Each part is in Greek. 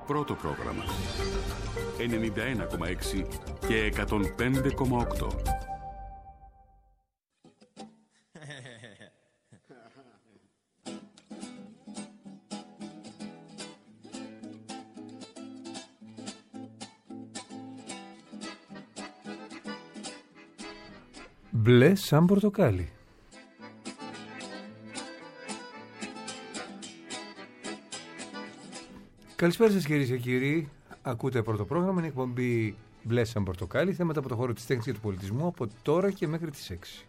πρώτο πρόγραμμα. 91,6 και 105,8. Μπλε σαν πορτοκάλι. Καλησπέρα σας κυρίες και κύριοι. Ακούτε πρώτο πρόγραμμα, είναι εκπομπή Μπλε σαν πορτοκάλι. Θέματα από το χώρο της τέχνης και του πολιτισμού από τώρα και μέχρι τις 6.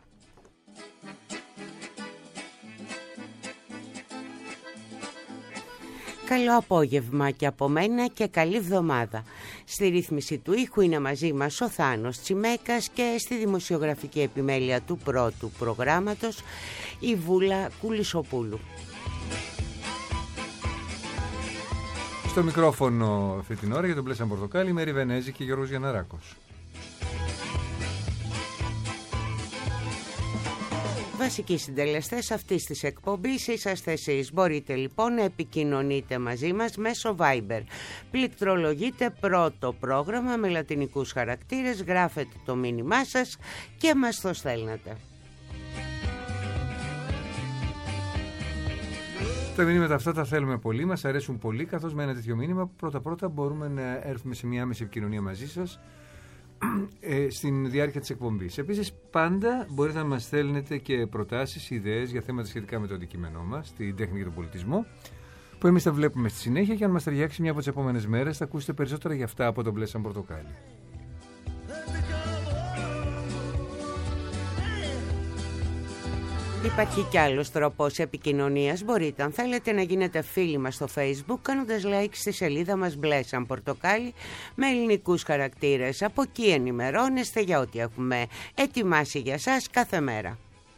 Καλό απόγευμα και από μένα και καλή εβδομάδα. Στη ρύθμιση του ήχου είναι μαζί μας ο Θάνος Τσιμέκας και στη δημοσιογραφική επιμέλεια του πρώτου προγράμματος η Βούλα Κουλισοπούλου. Στο μικρόφωνο αυτή την ώρα για τον Μπλε σαν πορτοκάλι Μέρη Βενέζη και Γιώργος Γιανναράκος. Βασικοί συντελεστές αυτής της εκπομπής είσαστε εσείς. Μπορείτε λοιπόν να επικοινωνείτε μαζί μας μέσω Viber. Πληκτρολογείτε πρώτο πρόγραμμα με λατινικούς χαρακτήρες, γράφετε το μήνυμά σας και μας το στέλνετε. Τα μηνύματα αυτά τα θέλουμε πολύ, μας αρέσουν πολύ, καθώς με ένα τέτοιο μήνυμα πρώτα-πρώτα μπορούμε να έρθουμε σε μια άμεση επικοινωνία μαζί σας στην διάρκεια της εκπομπής. Επίσης, πάντα μπορείτε να μας στέλνετε και προτάσεις, ιδέες για θέματα σχετικά με το αντικείμενό μας, την τέχνη και τον πολιτισμό, που εμείς θα βλέπουμε στη συνέχεια και αν μας ταιριάξει μια από τις επόμενες μέρες θα ακούσετε περισσότερα για αυτά από τον Μπλε σαν πορτοκάλι. Υπάρχει κι άλλος τρόπος επικοινωνίας. Μπορείτε, αν θέλετε, να γίνετε φίλοι μας στο Facebook κάνοντας like στη σελίδα μας Μπλε σαν πορτοκάλι με ελληνικούς χαρακτήρες. Από εκεί ενημερώνεστε για ό,τι έχουμε ετοιμάσει για σας κάθε μέρα.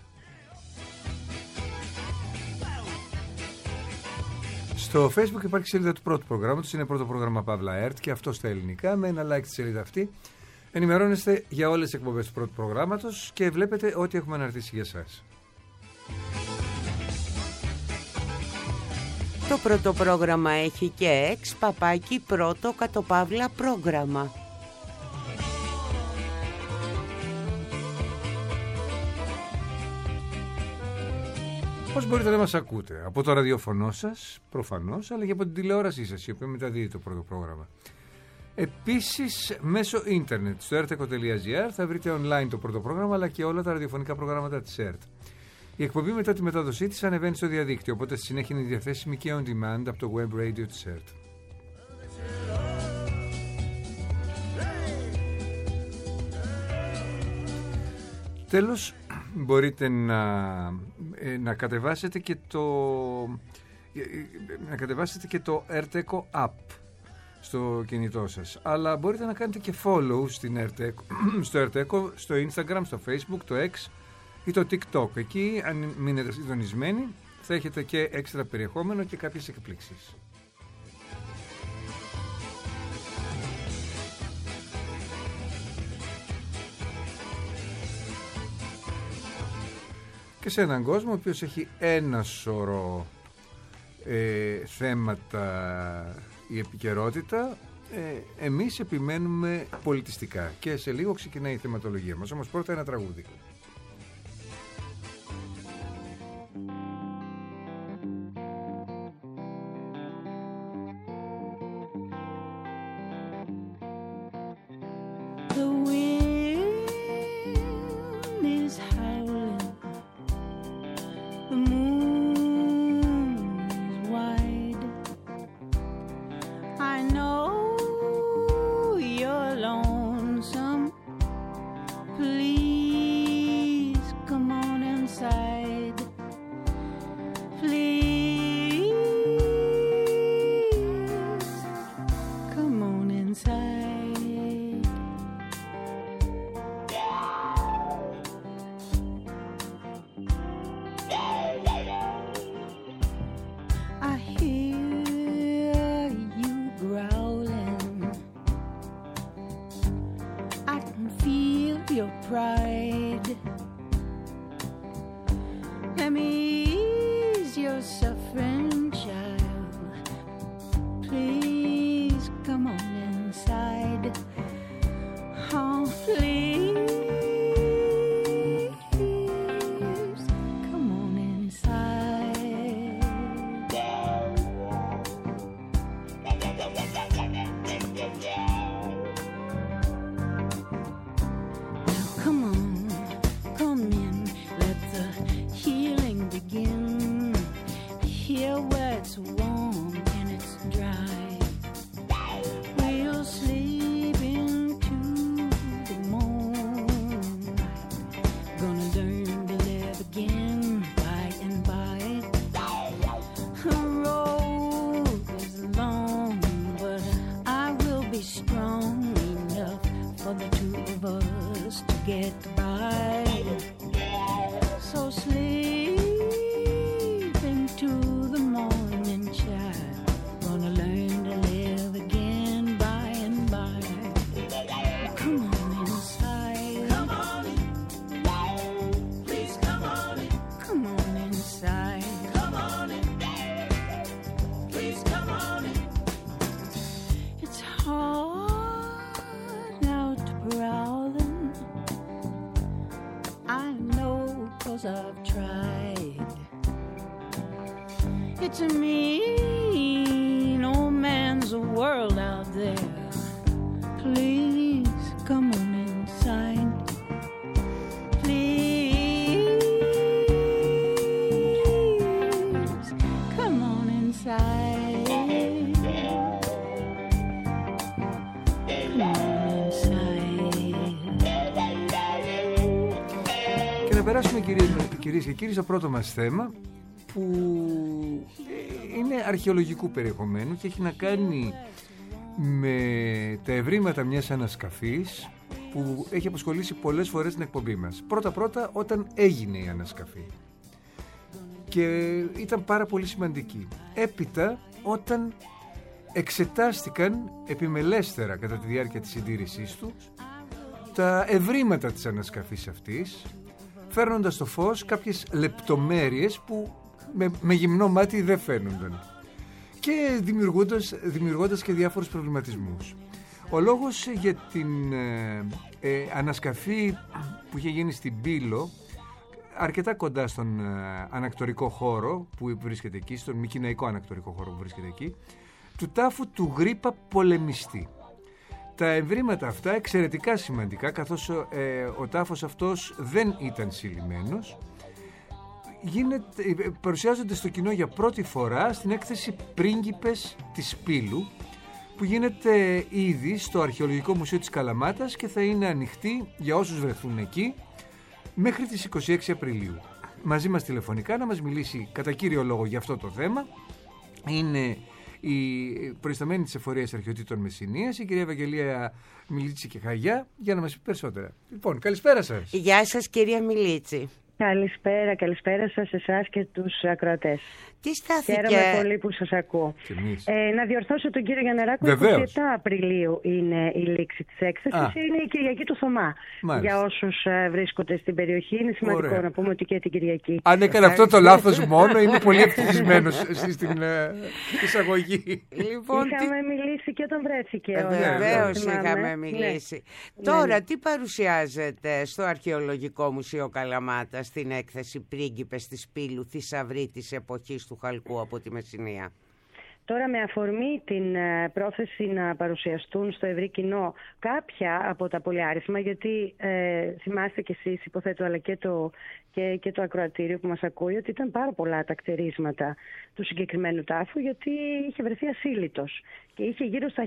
Στο Facebook υπάρχει σελίδα του πρώτου προγράμματος, είναι πρώτο πρόγραμμα Παύλα ΕΡΤ και αυτό στα ελληνικά. Με ένα like στη σελίδα αυτή ενημερώνεστε για όλες τις εκπομπές του πρώτου προγράμματος και βλέπετε ό,τι έχουμε αναρτήσει για σας. Το πρώτο πρόγραμμα έχει και πρώτο _ πρόγραμμα. Πώς μπορείτε να μας ακούτε? Από το ραδιοφωνό σας, προφανώς, αλλά και από την τηλεόρασή σας, η οποία μεταδίδει το πρώτο πρόγραμμα. Επίσης, μέσω ίντερνετ, στο rtco.gr θα βρείτε online το πρώτο πρόγραμμα, αλλά και όλα τα ραδιοφωνικά προγράμματα της ΕΡΤ. Η εκπομπή μετά τη μετάδοσή της ανεβαίνει στο διαδίκτυο, οπότε στη συνέχεια είναι διαθέσιμη και on demand από το web radio της ΕΡΤ. Τέλος, μπορείτε να κατεβάσετε και το rtco app στο κινητό σας, αλλά μπορείτε να κάνετε και follow στο rtco, στο Instagram, στο Facebook, το X ή το TikTok. Εκεί, αν μείνετε συντονισμένοι, θα έχετε και έξτρα περιεχόμενο και κάποιες εκπλήξεις. Και σε έναν κόσμο ο οποίος έχει ένα σωρό θέματα η επικαιρότητα, εμείς επιμένουμε πολιτιστικά και σε λίγο ξεκινάει η θεματολογία μας. Όμως πρώτα ένα τραγούδι. Please it's a mean old man's world out there. Please come on inside. Please come on inside. Come on inside. Και να περάσουμε, κυρίες και κύριοι, στο πρώτο μας θέμα, που είναι αρχαιολογικού περιεχομένου και έχει να κάνει με τα ευρήματα μιας ανασκαφής που έχει απασχολήσει πολλές φορές την εκπομπή μας. Πρώτα όταν έγινε η ανασκαφή, και ήταν πάρα πολύ σημαντική. Έπειτα όταν εξετάστηκαν επιμελέστερα κατά τη διάρκεια της συντήρησής του τα ευρήματα της ανασκαφής αυτής, φέρνοντας στο φως κάποιες λεπτομέρειες που με γυμνό μάτι δεν φαίνονταν και δημιουργώντας και διάφορους προβληματισμούς. Ο λόγος για την ανασκαφή που είχε γίνει στην Πύλο, αρκετά κοντά στον ανακτορικό χώρο που βρίσκεται εκεί, στον Μικηναϊκό ανακτορικό χώρο που βρίσκεται εκεί, του τάφου του Γρίπα Πολεμιστή. Τα ευρήματα αυτά εξαιρετικά σημαντικά, καθώς ο τάφος αυτός δεν ήταν συλλημμένος, παρουσιάζονται στο κοινό για πρώτη φορά στην έκθεση Πρίγκιπες της Πύλου, που γίνεται ήδη στο Αρχαιολογικό Μουσείο της Καλαμάτας και θα είναι ανοιχτή για όσους βρεθούν εκεί μέχρι τις 26 Απριλίου. Μαζί μας τηλεφωνικά να μας μιλήσει κατά κύριο λόγο για αυτό το θέμα είναι η προϊσταμένη της Εφορίας Αρχαιοτήτων Μεσσηνίας, η κυρία Ευαγγελία Μιλίτση και Χαγιά, για να μας πει περισσότερα. Λοιπόν, καλησπέρα σας. Γεια σας, κυρία Μιλίτση. Καλησπέρα σας, εσάς και τους ακροατές. Τι στάθηκε... Χαίρομαι πολύ που σας ακούω. Να διορθώσω τον κύριο Γιανναράκο, 27 Απριλίου είναι η λήξη της έκθεσης, είναι η Κυριακή του Θωμά. Μάλιστα. Για όσους βρίσκονται στην περιοχή, είναι σημαντικό. Ωραία. Να πούμε ότι και την Κυριακή. Αν έκανε αυτό το λάθος μόνο, είμαι πολύ ευτυχισμένος στην εισαγωγή. Λοιπόν, είχαμε μιλήσει και όταν βρέθηκε. Βεβαίως είχαμε μιλήσει. Ναι. Τώρα, τι παρουσιάζεται στο Αρχαιολογικό Μουσείο Καλαμάτα στην έκθεση Πρίγκιπες της Πύλου, θησαυροί της εποχής του Χαλκού από τη Μεσσηνία? Τώρα, με αφορμή την πρόθεση να παρουσιαστούν στο ευρύ κοινό κάποια από τα πολυάριθμα, γιατί θυμάστε κι εσείς, υποθέτω, αλλά και το ακροατήριο που μας ακούει, ότι ήταν πάρα πολλά τα κτερίσματα του συγκεκριμένου τάφου, γιατί είχε βρεθεί ασύλλητος και είχε γύρω στα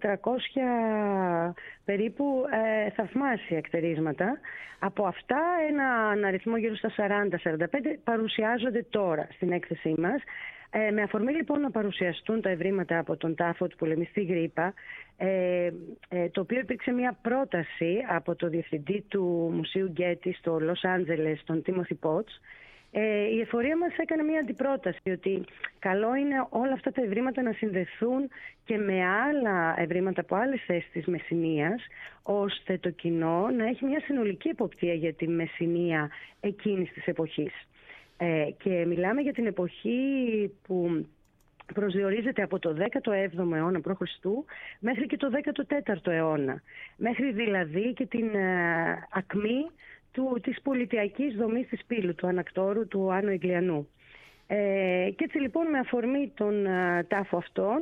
1400 περίπου θαυμάσια κτερίσματα. Από αυτά έναν αριθμό γύρω στα 40-45 παρουσιάζονται τώρα στην έκθεσή μας. Με αφορμή λοιπόν να παρουσιαστούν τα ευρήματα από τον τάφο του πολεμιστή Γρίπα, το οποίο υπήρξε μια πρόταση από το διευθυντή του Μουσείου Γκέτι στο Λος Άντζελες, τον Τίμοθι Πότς, η εφορία μας έκανε μια αντιπρόταση ότι καλό είναι όλα αυτά τα ευρήματα να συνδεθούν και με άλλα ευρήματα από άλλες θέσεις της Μεσσηνίας, ώστε το κοινό να έχει μια συνολική εποπτεία για τη Μεσσηνία εκείνης της εποχής. Και μιλάμε για την εποχή που προσδιορίζεται από το 17ο αιώνα π.Χ. μέχρι και το 14ο αιώνα. Μέχρι δηλαδή και την ακμή της πολιτιακής δομής της Πύλου, του ανακτόρου του Άνω Ιγκλιανού. Και έτσι λοιπόν, με αφορμή τον τάφο αυτόν,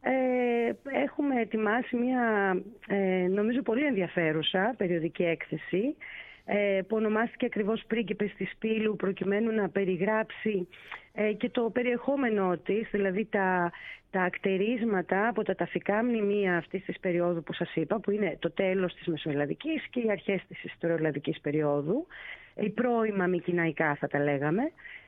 έχουμε ετοιμάσει μια νομίζω πολύ ενδιαφέρουσα περιοδική έκθεση που ονομάστηκε ακριβώς Πρίγκιπες της Πύλου, προκειμένου να περιγράψει και το περιεχόμενό της, δηλαδή τα ακτερίσματα από τα ταφικά μνημεία αυτής της περίοδου που σας είπα, που είναι το τέλος της Μεσοελλαδικής και οι αρχές της Ιστοροελλαδικής περίοδου, οι πρώιμα μικηναϊκά θα τα λέγαμε,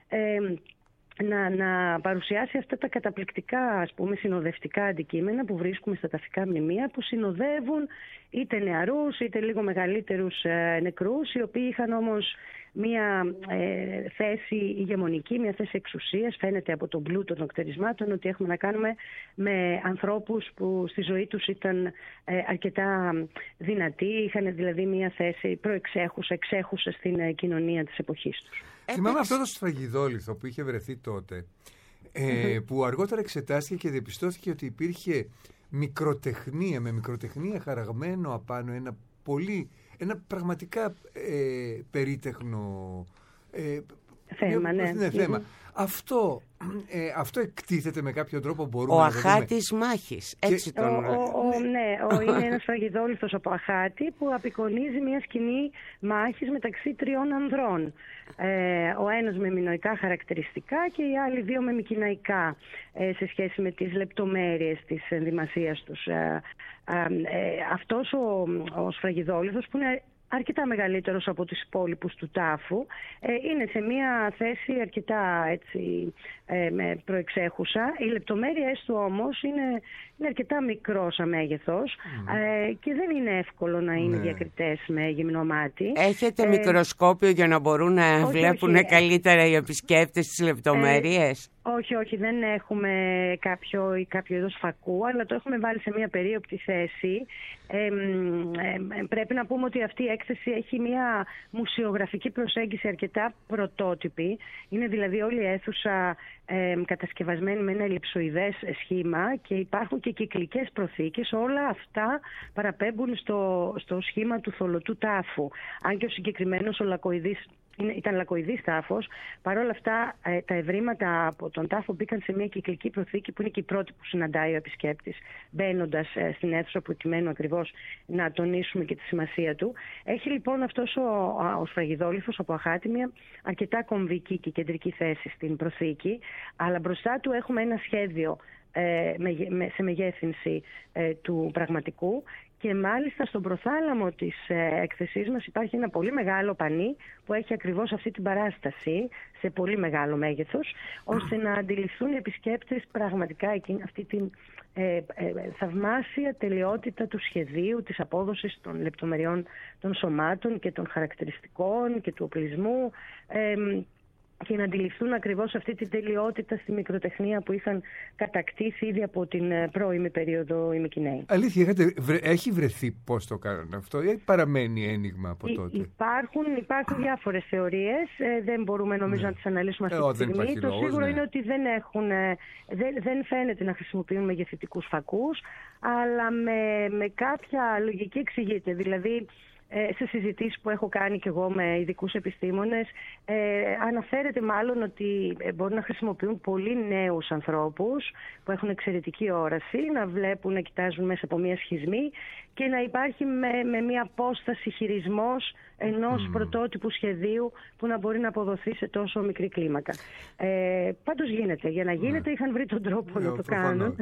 να παρουσιάσει αυτά τα καταπληκτικά, ας πούμε, συνοδευτικά αντικείμενα που βρίσκουμε στα ταφικά μνημεία, που συνοδεύουν είτε νεαρούς είτε λίγο μεγαλύτερους νεκρούς, οι οποίοι είχαν όμως μια θέση ηγεμονική, μια θέση εξουσίας. Φαίνεται από τον πλούτο των κτερισμάτων ότι έχουμε να κάνουμε με ανθρώπους που στη ζωή τους ήταν αρκετά δυνατοί, είχαν δηλαδή μια θέση εξέχουσα στην κοινωνία της εποχής τους. Θυμάμαι αυτό το σφραγιδόλιθο που είχε βρεθεί τότε, που αργότερα εξετάστηκε και διαπιστώθηκε ότι υπήρχε μικροτεχνία, με μικροτεχνία χαραγμένο απάνω, ένα πραγματικά περίτεχνο θέμα. Αυτό εκτίθεται με κάποιο τρόπο, μπορούμε ο να το δούμε. αχάτης μάχης, έτσι τον είναι ένας φραγιδόλιθος από αχάτη που απεικονίζει μια σκηνή μάχης μεταξύ 3 ανδρών. Ο ένας με μινωικά χαρακτηριστικά και οι άλλοι 2 με μικηναϊκά, σε σχέση με τις λεπτομέρειες της ενδυμασίας τους. Αυτός ο σφραγιδόλιθος, που είναι αρκετά μεγαλύτερος από τους υπόλοιπους του τάφου, είναι σε μια θέση αρκετά προεξέχουσα. Οι λεπτομέρειες του όμως είναι αρκετά μικρό σαν μέγεθος, και δεν είναι εύκολο να είναι διακριτές με γυμνό μάτι. Έχετε μικροσκόπιο για να μπορούν να βλέπουν καλύτερα οι επισκέπτες τις λεπτομέρειες? Όχι, δεν έχουμε κάποιο είδος φακού, αλλά το έχουμε βάλει σε μια περίοπτη θέση. Πρέπει να πούμε ότι αυτή η έκθεση έχει μια μουσεογραφική προσέγγιση αρκετά πρωτότυπη. Είναι δηλαδή όλη η αίθουσα κατασκευασμένη με ένα ελλειψοειδές σχήμα και υπάρχουν και κυκλικές προθήκες. Όλα αυτά παραπέμπουν στο σχήμα του θωλωτού τάφου. Αν και ο συγκεκριμένος ήταν λακκοειδής τάφος, παρόλα αυτά τα ευρήματα από τον τάφο μπήκαν σε μια κυκλική προθήκη, που είναι και η πρώτη που συναντάει ο επισκέπτης μπαίνοντας στην αίθουσα, προκειμένου ακριβώς να τονίσουμε και τη σημασία του. Έχει λοιπόν αυτός ο σφραγιδόλιθος από αχάτη μια αρκετά κομβική και κεντρική θέση στην προθήκη, αλλά μπροστά του έχουμε ένα σχέδιο σε μεγέθυνση του πραγματικού. Και μάλιστα στον προθάλαμο της έκθεσής μας υπάρχει ένα πολύ μεγάλο πανί που έχει ακριβώς αυτή την παράσταση σε πολύ μεγάλο μέγεθος, ώστε να αντιληφθούν οι επισκέπτες πραγματικά αυτή την θαυμάσια τελειότητα του σχεδίου, της απόδοσης των λεπτομεριών των σωμάτων και των χαρακτηριστικών και του οπλισμού, και να αντιληφθούν ακριβώς αυτή την τελειότητα στη μικροτεχνία που είχαν κατακτήσει ήδη από την πρώιμη περίοδο οι Μικηναίοι. Αλήθεια, έχει βρεθεί πώς το κάνουν αυτό ή παραμένει ένιγμα από τότε? Υπάρχουν διάφορες θεωρίες, δεν μπορούμε νομίζω να τις αναλύσουμε αυτή τη στιγμή. Το σίγουρο είναι ότι δεν φαίνεται να χρησιμοποιούν μεγεθυντικούς φακούς, αλλά με κάποια λογική εξηγείται. Δηλαδή, σε συζητήσεις που έχω κάνει και εγώ με ειδικούς επιστήμονες, αναφέρεται μάλλον ότι μπορούν να χρησιμοποιούν πολύ νέους ανθρώπους που έχουν εξαιρετική όραση, να βλέπουν, να κοιτάζουν μέσα από μια σχισμή και να υπάρχει με μια απόσταση χειρισμός ενός πρωτότυπου σχεδίου που να μπορεί να αποδοθεί σε τόσο μικρή κλίμακα. Πάντως γίνεται. Για να γίνεται είχαν βρει τον τρόπο να το κάνουν.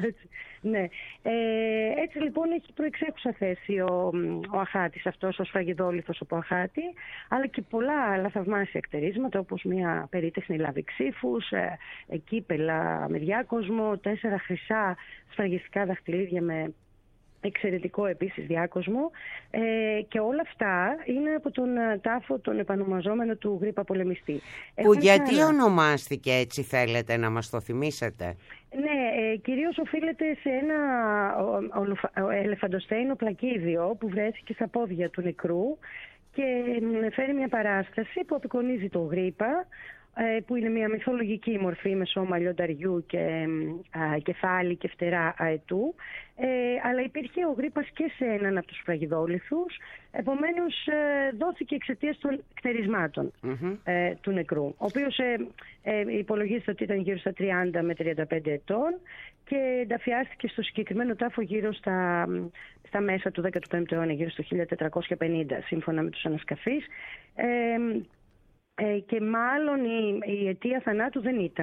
Έτσι λοιπόν έχει προεξέχουσα θέση ο αχάτης αυτός, ο σφραγιδόλιθος από αχάτη, αλλά και πολλά άλλα θαυμάσια εκτερίσματα, όπως μια περίτεχνη λάβη ξύφους, κύπελα με διάκοσμο, 4 χρυσά σφραγιστικά δαχτυλίδια με εξαιρετικό επίσης διάκοσμο, και όλα αυτά είναι από τον τάφο τον επανομαζόμενο του Γρήπα πολεμιστή. Που γιατί ονομάστηκε έτσι, θέλετε να μας το θυμίσετε? Ναι, κυρίως οφείλεται σε ένα ελεφαντοστέινο πλακίδιο που βρέθηκε στα πόδια του νεκρού και φέρει μια παράσταση που απεικονίζει τον Γρήπα, που είναι μια μυθολογική μορφή με σώμα λιονταριού και κεφάλι και φτερά αετού, αλλά υπήρχε ο Γρήπας και σε έναν από τους φραγιδόλιθους, επομένως δόθηκε εξαιτίας των κτερισμάτων του νεκρού, ο οποίος υπολογίζεται ότι ήταν γύρω στα 30 με 35 ετών και ενταφιάστηκε στο συγκεκριμένο τάφο γύρω στα μέσα του 15ου αιώνα, γύρω στο 1450, σύμφωνα με τους ανασκαφείς. Και μάλλον η αιτία θανάτου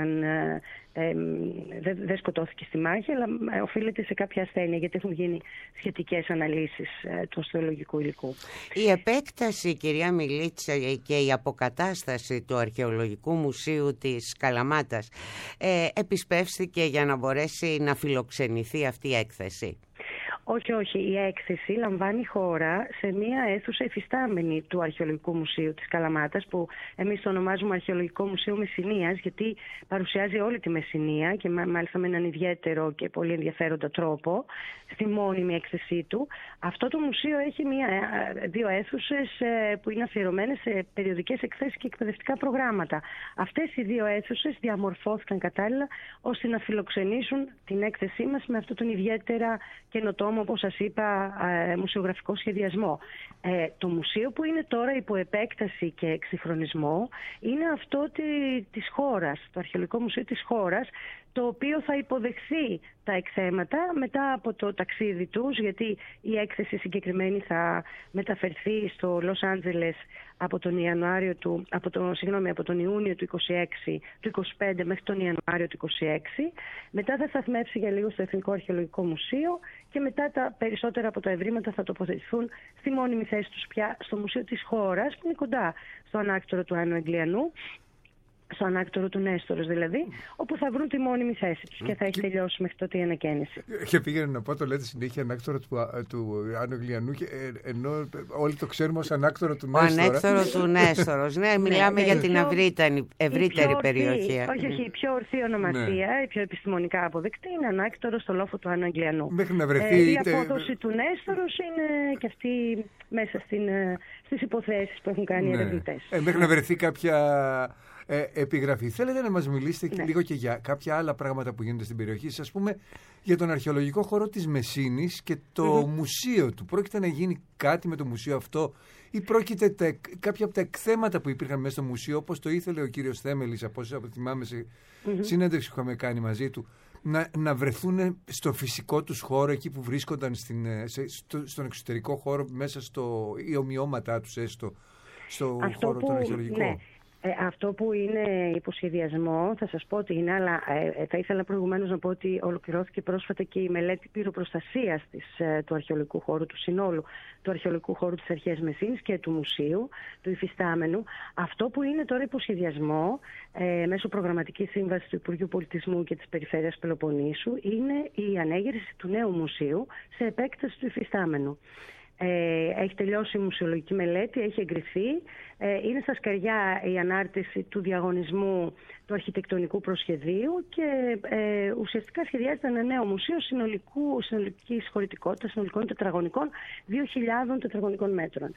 δεν σκοτώθηκε στη μάχη, αλλά οφείλεται σε κάποια ασθένεια, γιατί έχουν γίνει σχετικές αναλύσεις του οστεολογικού υλικού. Η επέκταση, κυρία Μιλίτσα, και η αποκατάσταση του Αρχαιολογικού Μουσείου της Καλαμάτας επισπεύστηκε για να μπορέσει να φιλοξενηθεί αυτή η έκθεση? Όχι. Η έκθεση λαμβάνει χώρα σε μια αίθουσα υφιστάμενη του Αρχαιολογικού Μουσείου της Καλαμάτας, που εμείς το ονομάζουμε Αρχαιολογικό Μουσείο Μεσσηνίας, γιατί παρουσιάζει όλη τη Μεσσηνία και μάλιστα με έναν ιδιαίτερο και πολύ ενδιαφέροντα τρόπο στη μόνιμη έκθεσή του. Αυτό το μουσείο έχει 2 αίθουσες που είναι αφιερωμένες σε περιοδικές εκθέσεις και εκπαιδευτικά προγράμματα. Αυτές οι 2 αίθουσες διαμορφώθηκαν κατάλληλα ώστε να φιλοξενήσουν την έκθεσή μας με αυτόν τον ιδιαίτερα καινοτόμο δρόμο, όπως σας είπα, μουσεογραφικό σχεδιασμό. Το μουσείο που είναι τώρα υπό επέκταση και εξυγχρονισμό είναι αυτό της χώρας, το Αρχαιολογικό Μουσείο της χώρας, το οποίο θα υποδεχθεί τα εκθέματα μετά από το ταξίδι τους, γιατί η έκθεση συγκεκριμένη θα μεταφερθεί στο Λος Άντζελες από τον Ιούνιο του 25 μέχρι τον Ιανουάριο του 26. Μετά θα σταθμεύσει για λίγο στο Εθνικό Αρχαιολογικό Μουσείο και μετά τα περισσότερα από τα ευρήματα θα τοποθετηθούν στη μόνιμη θέση τους πια στο Μουσείο της χώρας, που είναι κοντά στο ανάκτορο του Άννου Εγκλιανού, στο ανάκτορο του Νέστορος δηλαδή, όπου θα βρουν τη μόνιμη θέση τους και θα έχει τελειώσει μέχρι τότε η ανακαίνιση. Και πήγαινε να πω, το λέτε συνέχεια ανάκτορο του Άννου Εγκλιανού, ενώ όλοι το ξέρουμε ως ανάκτορο του Νέστορα. Ο ανάκτορο του Νέστορος, ναι, μιλάμε για την ευρύτερη περιοχή. Όχι, η πιο ορθή ονομασία, η πιο επιστημονικά αποδεκτή είναι ανάκτορο στο λόφο του Άννου Εγκλιανού. Μέχρι να βρεθεί. Η απόδοση του Νέστορος είναι και αυτή μέσα στις υποθέσεις που έχουν κάνει οι ερευνητές. Μέχρι να βρεθεί κάποια επιγραφή. Θέλετε να μας μιλήσετε λίγο και για κάποια άλλα πράγματα που γίνονται στην περιοχή σας, ας πούμε για τον αρχαιολογικό χώρο της Μεσίνης και το μουσείο του. Πρόκειται να γίνει κάτι με το μουσείο αυτό ή πρόκειται κάποια από τα εκθέματα που υπήρχαν μέσα στο μουσείο, όπως το ήθελε ο κύριος Θέμελης, από όσο θυμάμαι σε συνέντευξη που είχαμε κάνει μαζί του, να βρεθούν στο φυσικό τους χώρο, εκεί που βρίσκονταν στον εξωτερικό χώρο, μέσα ή ομοιώματά τους έστω στο χώρο τον αρχαιολογικό. Ναι. Αυτό που είναι υποσχεδιασμό θα σας πω ότι είναι, αλλά θα ήθελα προηγουμένως να πω ότι ολοκληρώθηκε πρόσφατα και η μελέτη πυροπροστασίας του αρχαιολογικού χώρου, του συνόλου του αρχαιολογικού χώρου της Αρχαίας Μεσίνης και του μουσείου, του υφιστάμενου. Αυτό που είναι τώρα υποσχεδιασμό μέσω προγραμματικής σύμβασης του Υπουργείου Πολιτισμού και της Περιφέρειας Πελοποννήσου είναι η ανέγερση του νέου μουσείου σε επέκταση του υφιστάμενου. Έχει τελειώσει η μουσεολογική μελέτη, έχει εγκριθεί. Είναι στα σκαριά η ανάρτηση του διαγωνισμού του αρχιτεκτονικού προσχεδίου και ουσιαστικά σχεδιάζεται ένα νέο μουσείο συνολικής χωρητικότητας, συνολικών τετραγωνικών, 2.000 τετραγωνικών μέτρων.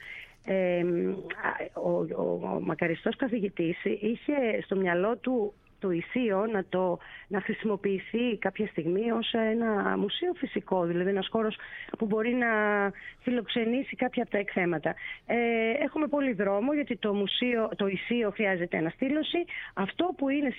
Ο μακαριστός καθηγητής είχε στο μυαλό του το Ισείο να χρησιμοποιηθεί κάποια στιγμή ως ένα μουσείο φυσικό, δηλαδή ένας χώρος που μπορεί να φιλοξενήσει κάποια από τα εκθέματα. Έχουμε πολύ δρόμο, γιατί το Ισείο χρειάζεται αναστήλωση. Αυτό που είναι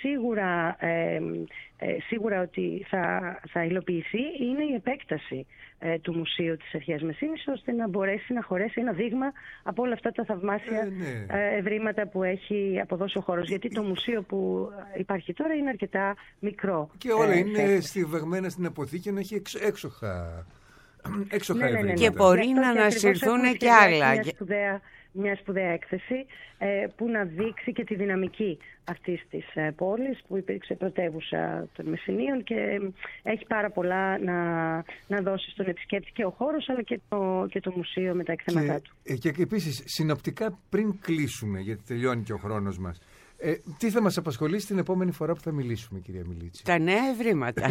σίγουρα ότι θα υλοποιηθεί είναι η επέκταση του Μουσείου της Αρχαίας Μεσίνης, ώστε να μπορέσει να χωρέσει ένα δείγμα από όλα αυτά τα θαυμάσια ευρήματα που έχει αποδώσει ο χώρος. Γιατί το μουσείο που υπάρχει τώρα είναι αρκετά μικρό. Και όλα είναι στιβαγμένα στην αποθήκη, να έχει έξοχα ευρήματα. Και μπορεί να ανασυρθούν και άλλα. Μια σπουδαία έκθεση που να δείξει και τη δυναμική αυτής της πόλης, που υπήρξε πρωτεύουσα των Μεσσηνίων και έχει πάρα πολλά να δώσει στον επισκέπτη και ο χώρος, αλλά και το μουσείο με τα εκθέματά του. Και επίσης, συνοπτικά, πριν κλείσουμε, γιατί τελειώνει και ο χρόνος μας, τι θα μας απασχολήσει την επόμενη φορά που θα μιλήσουμε, κυρία Μιλίτση? Τα νέα ευρήματα.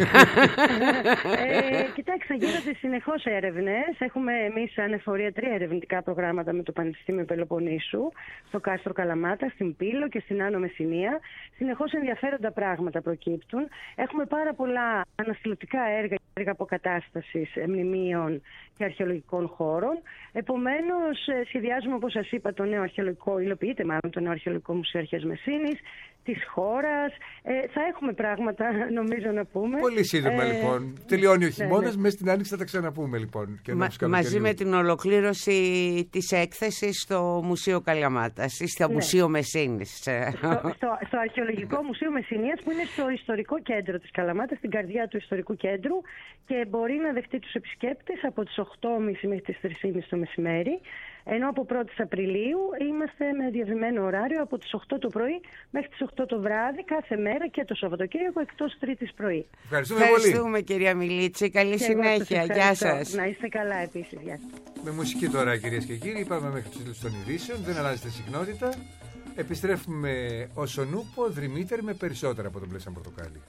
Κοιτάξτε, γίνονται συνεχώς έρευνες. Έχουμε εμείς ανεφορία 3 ερευνητικά προγράμματα με το Πανεπιστήμιο Πελοποννήσου, στο Κάστρο Καλαμάτα, στην Πύλο και στην Άνω Μεσσηνία. Συνεχώς ενδιαφέροντα πράγματα προκύπτουν. Έχουμε πάρα πολλά αναστηλωτικά έργα αποκατάστασης μνημείων και αρχαιολογικών χώρων. Επομένως, σχεδιάζουμε, όπως σας είπα, υλοποιείται το νέο αρχαιολογικό Μουσείο Αρχαίας Μεσίνης, της χώρας. Θα έχουμε πράγματα, νομίζω, να πούμε. Πολύ σύντομα, λοιπόν. Τελειώνει ο χειμώνας, μέσα στην Άνοιξη θα τα ξαναπούμε, λοιπόν. Και μαζί με την ολοκλήρωση της έκθεσης στο Μουσείο Καλαμάτας ή στο Μουσείο Μεσίνης. Στο Αρχαιολογικό Μουσείο Μεσσηνίας, που είναι στο ιστορικό κέντρο της Καλαμάτας, στην καρδιά του ιστορικού κέντρου, και μπορεί να δεχτεί τους επισκέπτες από τις 8.30 μέχρι τις 3.30 το μεσημέρι. Ενώ από 1η Απριλίου είμαστε με διαβημένο ωράριο από τις 8 το πρωί μέχρι τις 8 το βράδυ κάθε μέρα και το Σαββατοκύριακο, εκτός Τρίτης πρωί. Ευχαριστούμε κυρία Μιλίτση. Καλή συνέχεια. Γεια σας. Να είστε καλά επίσης. Γεια σας. Με μουσική τώρα, κυρίες και κύριοι, είπαμε μέχρι τους τίτλους των ειδήσεων. Δεν αλλάζετε συχνότητα. Επιστρέφουμε ως ο Νούπο Δρυμύτερ με περισσότερα από τον μπλε σαν πορτοκάλι.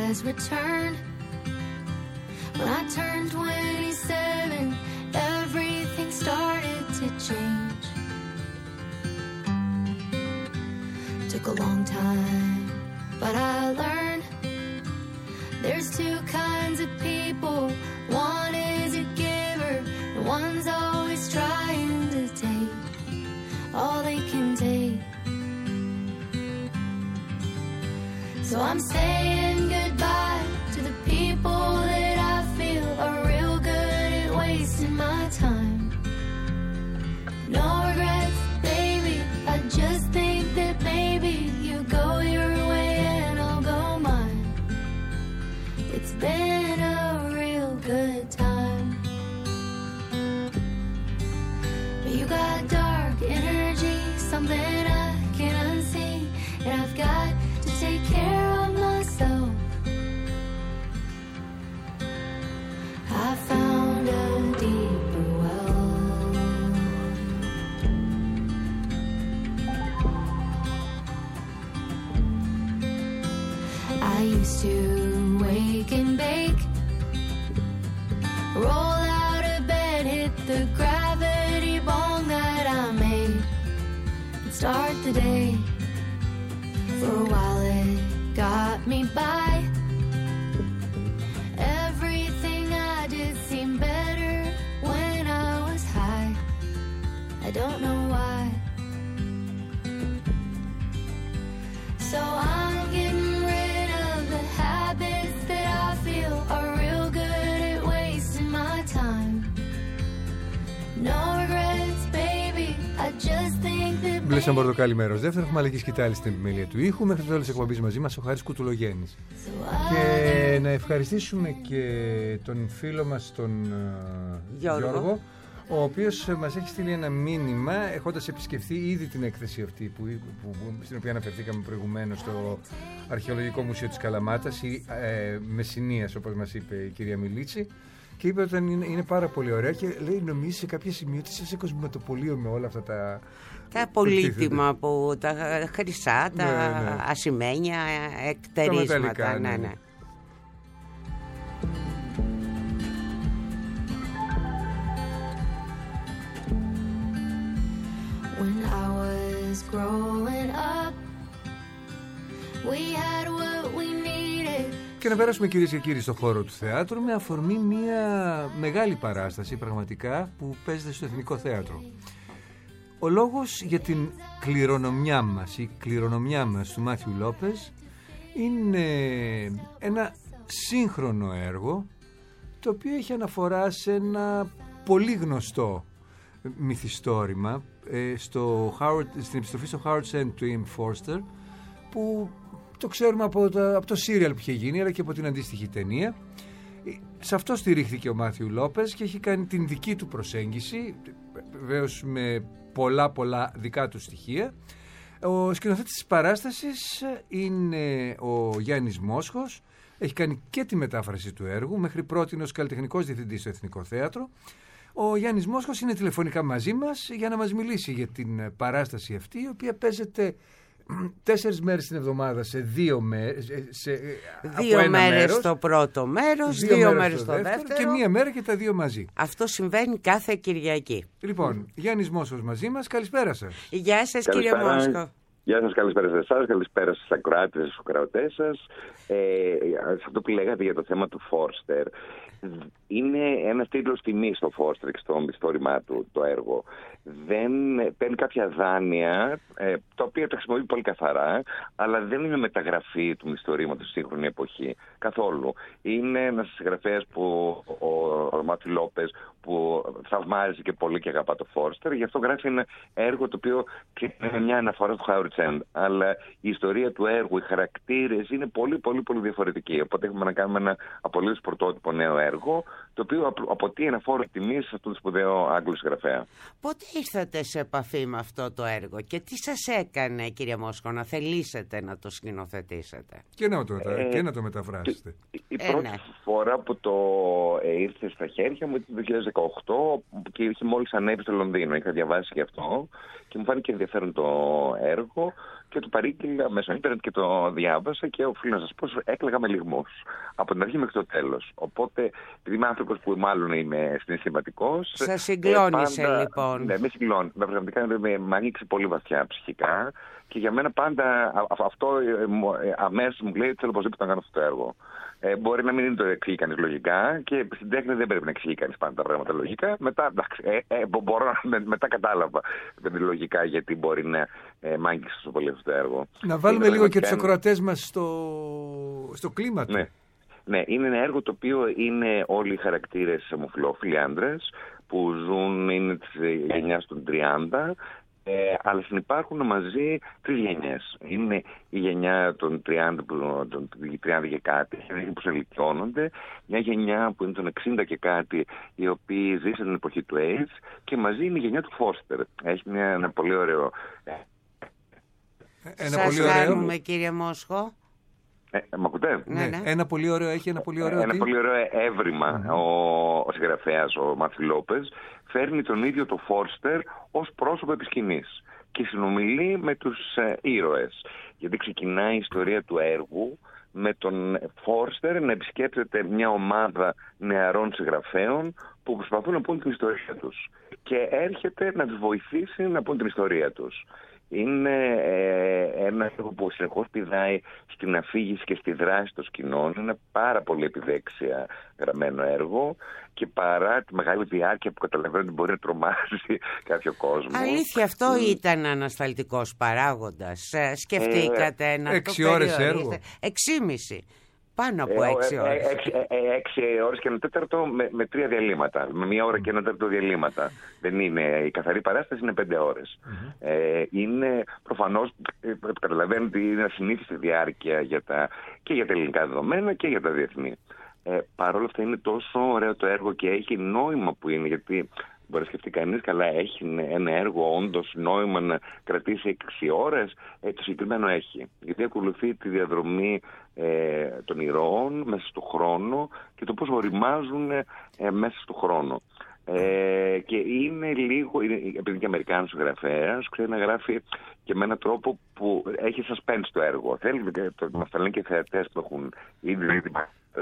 has returned. When I turned 27, everything started to change. Took a long time, but I learned there's two kinds of people. One is a giver, and one's always trying to take all they can take. So I'm saying goodbye to the people that I feel are real good at wasting my time. No regrets, baby, I just think that maybe you go your way and I'll go mine. It's been a real good time. But you got dark energy, something I can't unsee, and I've got to take care of myself. I found a deeper well. I used to wake and bake, roll out of bed, hit the gravity bong that I made, and start the day. For a while it got me by. Everything I did seemed better when I was high. I don't know why. So I'm getting rid of the habits that I feel are real good at wasting my time. No regrets, baby, I just think that. Μπλέσαν Πορτοκάλι μέρος δεύτερο. Έχουμε αλλαγή σκητάλη στην επιμέλεια του ήχου. Μέχρι το τέλος της εκπομπής μαζί μας ο Χάρης Κουτουλογέννης. Και να ευχαριστήσουμε και τον φίλο μας τον Γιώργο, ο οποίος μας έχει στείλει ένα μήνυμα έχοντας επισκεφθεί ήδη την έκθεση αυτή στην οποία αναφερθήκαμε προηγουμένως στο Αρχαιολογικό Μουσείο της Καλαμάτας ή Μεσσηνίας, όπως μας είπε η κυρία Μιλίτση. Και είπε ότι είναι πάρα πολύ ωραία και λέει, νομίζω σε κάποια σημεία ότι είσαι σε κοσμηματοπολείο με όλα αυτά τα πολύτιμα, που τα χρυσά, τα ασημένια, εκτερίσματα. Ναι. When I was growing up, we had what we needed. Και να περάσουμε, κυρίες και κύριοι, στο χώρο του θεάτρου με αφορμή μια μεγάλη παράσταση πραγματικά που παίζεται στο Εθνικό Θέατρο. Ο λόγος για την κληρονομιά μας, η κληρονομιά μας του Μάθιου Λόπες είναι ένα σύγχρονο έργο το οποίο έχει αναφορά σε ένα πολύ γνωστό μυθιστόρημα στην επιστροφή στο Howard's End του Ian Forster, που το ξέρουμε από το σύριαλ που είχε γίνει, αλλά και από την αντίστοιχη ταινία. Σε αυτό στηρίχθηκε ο Μάθιου Λόπες και έχει κάνει την δική του προσέγγιση, βεβαίως με πολλά δικά του στοιχεία. Ο σκηνοθέτης της παράστασης είναι ο Γιάννης Μόσχος. Έχει κάνει και τη μετάφραση του έργου, μέχρι πρότιν ως καλλιτεχνικός διευθυντής στο Εθνικό Θέατρο. Ο Γιάννης Μόσχος είναι τηλεφωνικά μαζί μας για να μας μιλήσει για την παράσταση αυτή, η οποία παίζεται 4 μέρες την εβδομάδα σε 2 μέρες. 2 μέρες στο πρώτο μέρος, 2 μέρες στο δεύτερο και 1 μέρα και τα 2 μαζί. Αυτό συμβαίνει κάθε Κυριακή. Λοιπόν, Γιάννης Μόσχος μαζί μας, καλησπέρα σας. Γεια σας, κύριε Μόσχο. Γεια σας, καλησπέρα σε εσάς, καλησπέρα στις ακροάτες, στους ακροατές σας. Σε αυτό που λέγατε για το θέμα του Φόρστερ, είναι ένας τίτλος τιμής στο Φόρστερ και στο μυθιστόρημά του το έργο. Δεν παίρνει κάποια δάνεια, τα οποία τα χρησιμοποιεί πολύ καθαρά, αλλά δεν είναι μεταγραφή του μυθιστορήματος στη σύγχρονη εποχή. Καθόλου. Είναι ένας συγγραφέας που ο Μάθιου Λόπες, που θαυμάζει και πολύ και αγαπά το Φόρστερ, γι' αυτό γράφει ένα έργο το οποίο είναι μια αναφορά του Howard's End. Αλλά η ιστορία του έργου, οι χαρακτήρες είναι πολύ διαφορετικοί. Οπότε έχουμε να κάνουμε ένα απολύτως πρωτότυπο νέο έργο, το το οποίο αποτείει ένα φόρο τιμής σε αυτόν τον σπουδαίο Άγγλο συγγραφέα. Πότε ήρθατε σε επαφή με αυτό το έργο και τι σας έκανε, κύριε Μόσχο, να θελήσετε να το σκηνοθετήσετε και να το μεταφράσετε? Η πρώτη φορά που το ήρθε στα χέρια μου ήταν το 2018 και είχε μόλις ανέβει στο Λονδίνο. Είχα διαβάσει γι' αυτό και μου φάνηκε ενδιαφέρον το έργο και το παρήγγειλα μέσω ίντερνετ και το διάβασα και οφείλω να σας πω έκλαιγα με λυγμούς από την αρχή μέχρι το τέλος. Οπότε, επειδή είμαι άνθρωπος που μάλλον είμαι συναισθηματικός. Σας συγκλώνησε λοιπόν? Ναι, με συγκλώνει. Πραγματικά με ανοίξει πολύ βαθιά ψυχικά και για μένα πάντα αυτό αμέσως μου λέει ότι θέλω οπωσδήποτε να κάνω αυτό το έργο. Μπορεί να μην το εξηγεί κανείς λογικά και στην τέχνη δεν πρέπει να εξηγεί κανείς πάντα τα πράγματα λογικά. Μετά, μετά κατάλαβα λογικά γιατί μπορεί να μ' άγγιξε τόσο πολύ αυτό το έργο. Να βάλουμε λίγο και τους ακροατές μας στο κλίμα του. Ναι, είναι ένα έργο το οποίο είναι όλοι οι χαρακτήρες ομοφυλόφιλοι άντρες που ζουν, είναι της γενιάς των 30. Αλλά συνυπάρχουν μαζί 3 γενιές. Είναι η γενιά των 30 και κάτι, που ελικιώνονται, μια γενιά που είναι των 60 και κάτι, οι οποίοι ζήσαν την εποχή του AIDS, και μαζί είναι η γενιά του Φώστερ. Έχει ένα πολύ ωραίο... Σας κάνουμε, κύριε Μόσχο. Μ' ακούτε? Ναι. Ένα πολύ ωραίο πολύ ωραίο έβριμα. Ο συγγραφέας, ο Μάθιου Λόπες, φέρνει τον ίδιο το Φόρστερ ως πρόσωπο επί σκηνής και συνομιλεί με τους ήρωες. Γιατί ξεκινάει η ιστορία του έργου με τον Φόρστερ να επισκέπτεται μια ομάδα νεαρών συγγραφέων που προσπαθούν να πούν την ιστορία τους και έρχεται να τους βοηθήσει να πούν την ιστορία τους. Είναι ένα έργο που συνεχώς πηδάει στην αφήγηση και στη δράση των σκηνών. Είναι πάρα πολύ επιδέξια γραμμένο έργο και παρά τη μεγάλη διάρκεια που καταλαβαίνω ότι μπορεί να τρομάζει κάποιο κόσμο. Αλήθεια, αυτό ήταν ανασταλτικός παράγοντας? Σκεφτήκατε να 6 ώρες έργο? 6,5. Πάνω από 6 ώρες. 6 ώρες και 1 4 με 3 διαλύματα. Με 1 ώρα και 1 4 διαλύματα. Δεν είναι, η καθαρή παράσταση είναι 5 ώρες. Είναι προφανώς, καταλαβαίνω ότι είναι ασυνήθιστη διάρκεια και για τα ελληνικά δεδομένα και για τα διεθνή. Παρ' όλα αυτά είναι τόσο ωραίο το έργο και έχει νόημα που είναι, γιατί μπορεί να σκεφτεί κανείς, καλά, έχει ένα έργο όντως νόημα να κρατήσει 6 ώρες. Το συγκεκριμένο έχει. Γιατί ακολουθεί τη διαδρομή των ηρώων μέσα στον χρόνο και το πώς οριμάζουν μέσα στον χρόνο. Και είναι λίγο, επειδή και Αμερικάνος συγγραφέας, ξέρει να γράφει και με έναν τρόπο που έχει suspense το έργο. Θέλει, μας τα λένε και οι θεατές που έχουν ήδη δει.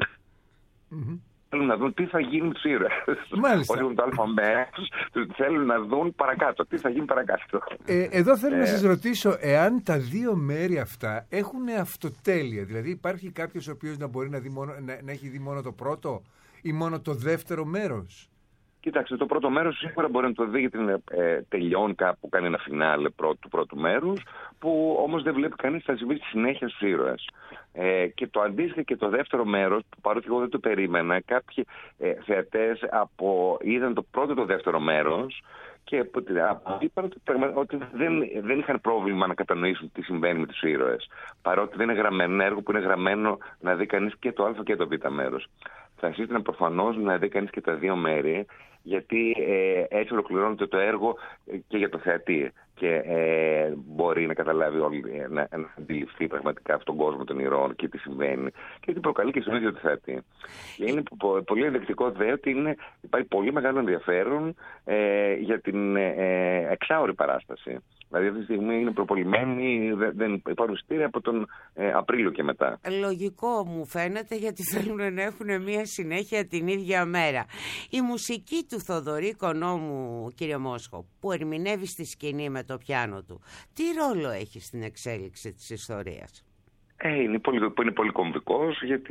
Θέλουν να δουν τι θα γίνει με τους ήρωες. Όσοι έχουν το αλφα μέρος, θέλουν να δουν παρακάτω. Τι θα γίνει παρακάτω. Εδώ θέλω να σας ρωτήσω, εάν τα 2 μέρη αυτά έχουν αυτοτέλεια. Δηλαδή υπάρχει κάποιος ο οποίος να μπορεί να έχει δει μόνο το πρώτο ή μόνο το δεύτερο μέρος? Κοίταξε, το πρώτο μέρος σίγουρα μπορεί να το δει, γιατί τελειώνει κάπου, κάνει ένα φινάλε του πρώτου μέρους, που όμως δεν βλέπει κανείς θα συμβεί στη συνέχεια στους ήρωες. Και το αντίστοιχο και το δεύτερο μέρος, που παρότι εγώ δεν το περίμενα, κάποιοι θεατές είδαν το πρώτο το δεύτερο μέρος και είπαν ότι δεν είχαν πρόβλημα να κατανοήσουν τι συμβαίνει με τους ήρωες. Παρότι δεν είναι γραμμένο, ένα έργο που είναι γραμμένο να δει κανείς και το α και το β μέρος. Θα σύστηνα προφανώς να δει κανείς και τα 2 μέρη, γιατί έτσι ολοκληρώνεται το έργο και για το θεατή και μπορεί να καταλάβει να αντιληφθεί πραγματικά αυτόν τον κόσμο των ηρώων και τι συμβαίνει και τι προκαλεί και στον ίδιο το θεατή. Και είναι πολύ ενδεικτικό δε ότι υπάρχει πολύ μεγάλο ενδιαφέρον για την 6ωρη παράσταση. Δηλαδή αυτή τη στιγμή είναι προπολιμένη, δεν υπάρχουν εισιτήρια από τον Απρίλιο και μετά. Λογικό μου φαίνεται, γιατί θέλουν να έχουν μια συνέχεια την ίδια μέρα. Η μουσική του Θοδωρή Κονόμου, κύριε Μόσχο, που ερμηνεύει στη σκηνή με το πιάνο του, τι ρόλο έχει στην εξέλιξη της ιστορίας? Είναι πολύ κομβικός, γιατί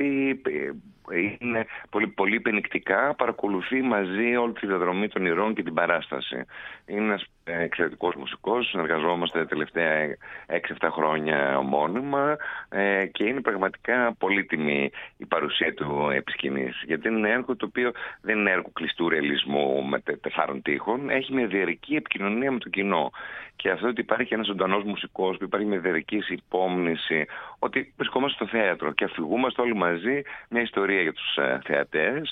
είναι πολύ υπενικτικά, παρακολουθεί μαζί όλη τη διαδρομή των ηρώων και την παράσταση. Είναι ένας εξαιρετικός μουσικός, συνεργαζόμαστε τα τελευταία 6-7 χρόνια ομώνυμα και είναι πραγματικά πολύτιμη η παρουσία του επί σκηνής, γιατί είναι ένα έργο το οποίο δεν είναι έργο κλειστού ρεαλισμού με 4 τείχων, έχει μια διαρκή επικοινωνία με το κοινό. Και αυτό ότι υπάρχει ένας ζωντανός μουσικός, που υπάρχει μια διαρκή υπόμνηση, ότι βρισκόμαστε στο θέατρο και αφηγούμαστε όλοι μαζί μια ιστορία δυσκολία για τους θεατές.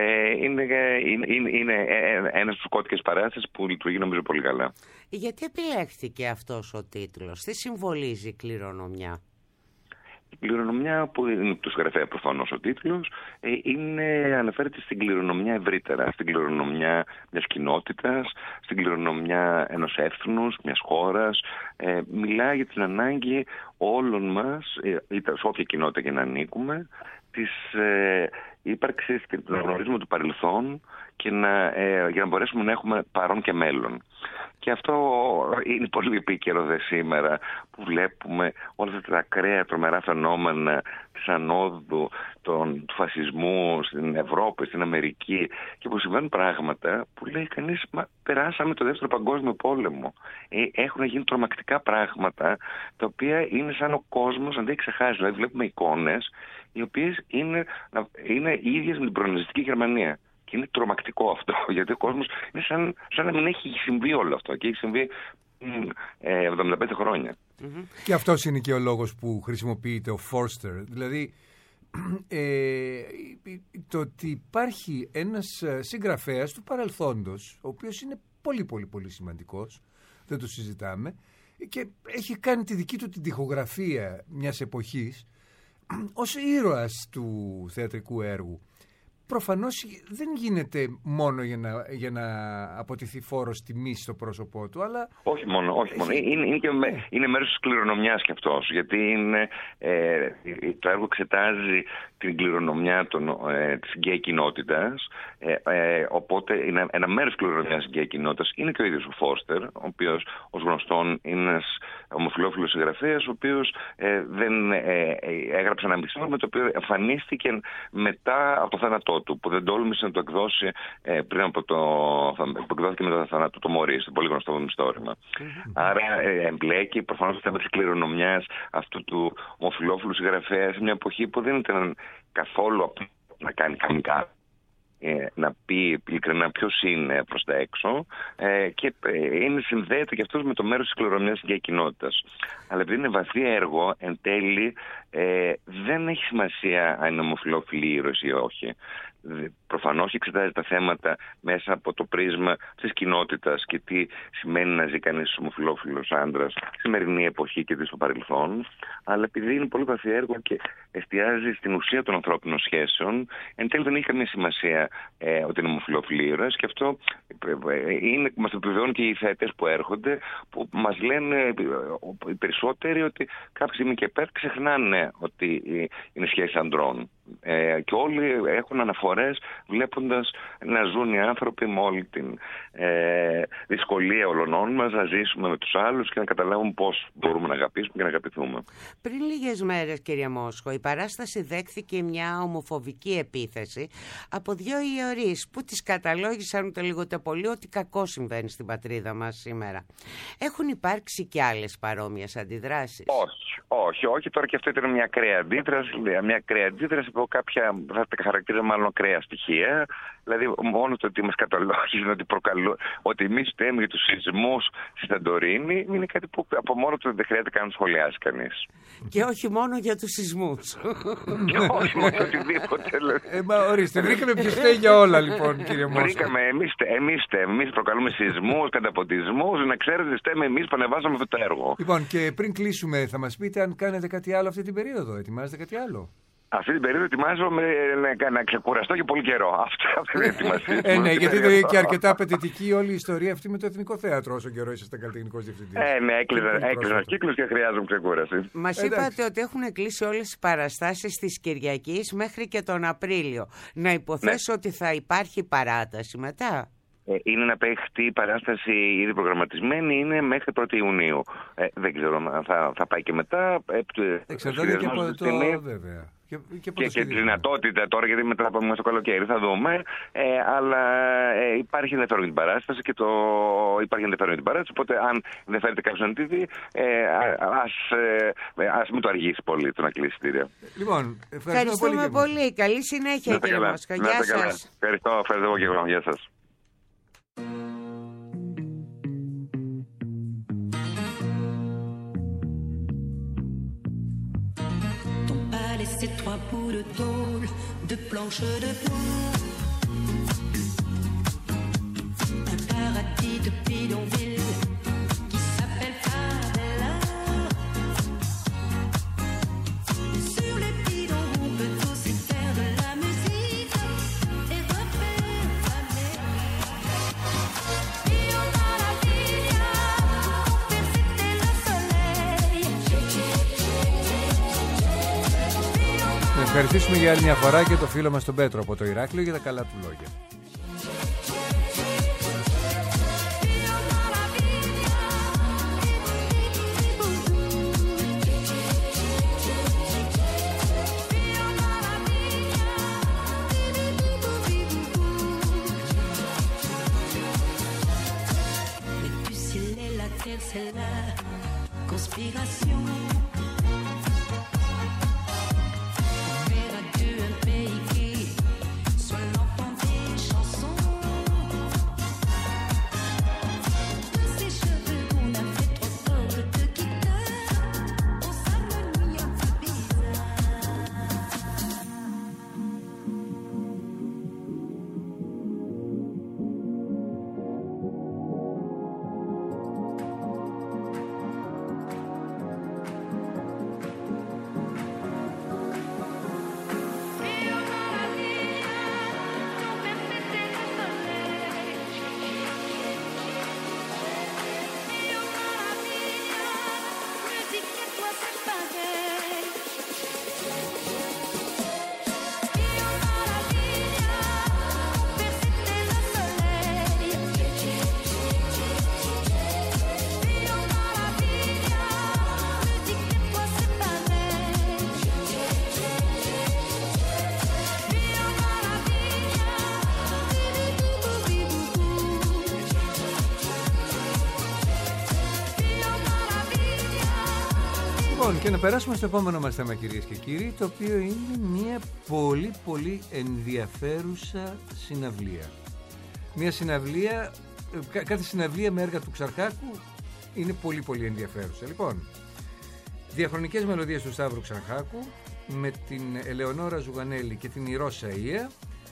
Είναι ένας στους κώδικες παράστασης που λειτουργεί νομίζω πολύ καλά. Γιατί επιλέχθηκε αυτός ο τίτλος, τι συμβολίζει η κληρονομιά? Η κληρονομιά, που είναι του συγγραφέα προφανώς ο τίτλος, αναφέρεται στην κληρονομιά ευρύτερα, στην κληρονομιά μιας κοινότητας, στην κληρονομιά ενός έθνους, μιας χώρας. Μιλάει για την ανάγκη όλων μας, είτε σε όποια κοινότητα και να ανήκουμε, της ύπαρξης και του γνωρίζουμε του παρελθόν και για να μπορέσουμε να έχουμε παρόν και μέλλον. Και αυτό είναι πολύ επίκαιρο σήμερα που βλέπουμε όλα αυτά τα ακραία τρομερά φαινόμενα της ανόδου του φασισμού στην Ευρώπη, στην Αμερική, και που συμβαίνουν πράγματα που λέει κανείς, μα περάσαμε το Δεύτερο Παγκόσμιο Πόλεμο. Έχουν γίνει τρομακτικά πράγματα τα οποία είναι σαν ο κόσμος να τα έχει ξεχάσει. Δηλαδή βλέπουμε εικόνες οι οποίες είναι ίδιες με την προναζιστική Γερμανία. Και είναι τρομακτικό αυτό, γιατί ο κόσμος είναι σαν να μην έχει συμβεί όλο αυτό. Και έχει συμβεί 75 χρόνια. Και αυτός είναι και ο λόγος που χρησιμοποιείται ο Forster. Δηλαδή, το ότι υπάρχει ένας συγγραφέας του παρελθόντος, ο οποίος είναι πολύ πολύ πολύ σημαντικός, δεν το συζητάμε, και έχει κάνει τη δική του την τοιχογραφία μιας εποχής ως ήρωας του θεατρικού έργου. Προφανώς δεν γίνεται μόνο για να αποτιθεί φόρος τιμής στο πρόσωπό του, αλλά... Όχι μόνο. Είναι μέρος της κληρονομιάς και αυτός, γιατί το έργο εξετάζει την κληρονομιά της γκέι κοινότητας, οπότε είναι ένα μέρος της κληρονομιάς της γκέι κοινότητας. Είναι και ο ίδιος ο Φώστερ, ο οποίος ως γνωστόν είναι ένας ομοφυλόφιλος συγγραφέας, ο οποίος δεν έγραψε ένα μυθό, με το οποίο εμφανίστηκε μετά από το θάνατό του, που δεν τόλμησε να το εκδώσει πριν από που εκδόθηκε μετά το θάνατο του Μωρίς, το πολύ γνωστό μυθιστόρημα. Άρα εμπλέκει προφανώς το θέμα της κληρονομιάς αυτού του ομοφυλόφιλου συγγραφέα σε μια εποχή που δεν ήταν καθόλου να κάνει καμικά, να πει ειλικρινά ποιος είναι προς τα έξω, και συνδέεται και αυτός με το μέρος της κληρονομιάς της κοινότητας. Αλλά επειδή είναι βαθύ έργο, εν τέλει δεν έχει σημασία αν είναι ομοφυλόφιλοι ήρωες ή όχι. Προφανώς εξετάζει τα θέματα μέσα από το πρίσμα της κοινότητας και τι σημαίνει να ζει κανείς ομοφυλόφιλος άντρας στη σημερινή εποχή και στο παρελθόν. Αλλά επειδή είναι πολύ βαθύ έργο και εστιάζει στην ουσία των ανθρώπινων σχέσεων, εν τέλει δεν έχει καμία σημασία ότι είναι ομοφυλόφιλοι ήρωες, και αυτό μας το επιβεβαιώνουν και οι θεατές που έρχονται, που μας λένε οι περισσότεροι ότι κάποια στιγμή και πέρα ξεχνάνε ότι είναι σχέση ανδρών. Και όλοι έχουν αναφορές βλέποντας να ζουν οι άνθρωποι με όλη την δυσκολία όλων μας να ζήσουμε με τους άλλους και να καταλάβουν πώς μπορούμε να αγαπήσουμε και να αγαπηθούμε. Πριν λίγες μέρες, κύριε Μόσχο, η παράσταση δέχθηκε μια ομοφοβική επίθεση από 2 ιερείς που τις καταλόγησαν ούτε λίγο ούτε πολύ ότι κακό συμβαίνει στην πατρίδα μας σήμερα. Έχουν υπάρξει και άλλες παρόμοιες αντιδράσεις? Όχι. Τώρα και αυτό ήταν μια ακραία αντίδραση από κάποια, θα τα χαρακτηρίζω μάλλον ακραία στοιχεία. Δηλαδή, μόνο το ότι μας καταλόγησαν ότι εμείς φταίμε για τους σεισμούς στη Σαντορίνη είναι κάτι που από μόνο του δεν χρειάζεται καν να σχολιάσει κανείς. Και όχι μόνο για τους σεισμούς. Και όχι μόνο οτιδήποτε. Ορίστε, βρήκαμε ποιος φταίει για όλα, λοιπόν, κύριε Μόσχο. Βρήκαμε, εμείς προκαλούμε σεισμούς, καταποντισμούς, να ξέρετε, φταίμε εμείς που ανεβάσαμε αυτό το έργο. Λοιπόν, και πριν κλείσουμε, θα μας πείτε αν κάνετε κάτι άλλο αυτή την περίοδο, ετοιμάζετε κάτι άλλο? Αυτή την περίοδο ετοιμάζομαι να ξεκουραστώ και πολύ καιρό. Αυτή είναι η ετοιμασία. Ναι, γιατί είναι και αρκετά απαιτητική όλη η ιστορία αυτή με το Εθνικό Θέατρο, όσο καιρό ήσασταν καλλιτεχνικός διευθυντής. Ναι, έκλεισαν κύκλους και χρειάζομαι ξεκούραση. Μας είπατε ότι έχουν κλείσει όλες οι παραστάσεις της Κυριακής μέχρι και τον Απρίλιο. Να υποθέσω ότι θα υπάρχει παράταση μετά? Είναι να παίχτη η παράσταση ήδη προγραμματισμένη, είναι μέχρι 1η Ιουνίου. Δεν ξέρω αν θα πάει και μετά. Εξαρτάται και από το βέβαια. Και τη δυνατότητα τώρα, γιατί μετά από το καλοκαίρι θα δούμε. Αλλά υπάρχει ενδιαφέρον για την παράσταση οπότε αν δεν φέρετε κάποιος να τη δει, ας μην το αργήσει πολύ το να κλείσει εισιτήρια. Λοιπόν, ευχαριστούμε πολύ. Καλή συνέχεια, κύριε Μόσχο. Γεια σας. Ευχαριστώ και εγώ. Γεια σας. ces 3 bouts de tôle, de planches de bois. Un paradis de bidonville qui s'appelle Favela. Sur les bidons, on peut aussi faire de la musique et refaire l'Amérique. Io alla via per c'était le soleil. Να ευχαριστήσουμε για άλλη μια φορά και το φίλο μας τον Πέτρο από το Ηράκλειο για τα καλά του λόγια. Du ciel et la terre, c'est la conspiration. Faire à Dieu un pays qui soit l'enfant des chansons. De ces cheveux qu'on a fait trop fort de guitare, on s'harmonie un peu bizarre. Λοιπόν, και να περάσουμε στο επόμενο μας θέμα, κυρίες και κύριοι, το οποίο είναι μια πολύ πολύ ενδιαφέρουσα συναυλία. Μια συναυλία, κάθε συναυλία με έργα του Ξαρχάκου είναι πολύ πολύ ενδιαφέρουσα. Λοιπόν, διαχρονικές μελωδίες του Σταύρου Ξαρχάκου με την Ελεονόρα Ζουγανέλη και την Ηρώσα Ία,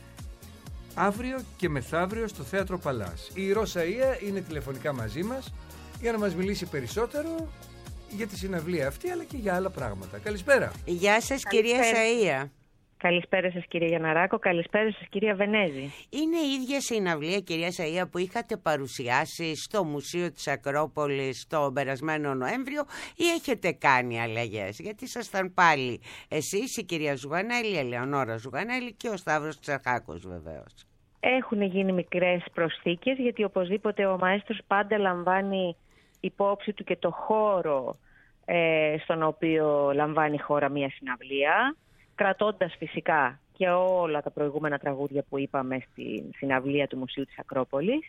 αύριο και μεθαύριο στο Θέατρο Παλάς. Η Ηρώσα Ία είναι τηλεφωνικά μαζί μας για να μας μιλήσει περισσότερο για τη συναυλία αυτή, αλλά και για άλλα πράγματα. Καλησπέρα. Γεια σας, κυρία Σαΐα. Καλησπέρα σας, κυρία Γιανναράκο. Καλησπέρα σας, κυρία Βενέζη. Είναι η ίδια συναυλία, κυρία Σαΐα, που είχατε παρουσιάσει στο Μουσείο της Ακρόπολης τον περασμένο Νοέμβριο, ή έχετε κάνει αλλαγές? Γιατί ήσασταν πάλι εσείς, η κυρία Ζουγανέλη, η Ελεονόρα Ζουγανέλη και ο Σταύρος Ξαρχάκος βεβαίως. Έχουν γίνει μικρές προσθήκες, γιατί οπωσδήποτε ο μαέστρος πάντα λαμβάνει υπόψη του και το χώρο στον οποίο λαμβάνει η χώρα μια συναυλία, κρατώντας φυσικά και όλα τα προηγούμενα τραγούδια που είπαμε στη συναυλία του Μουσείου της Ακρόπολης.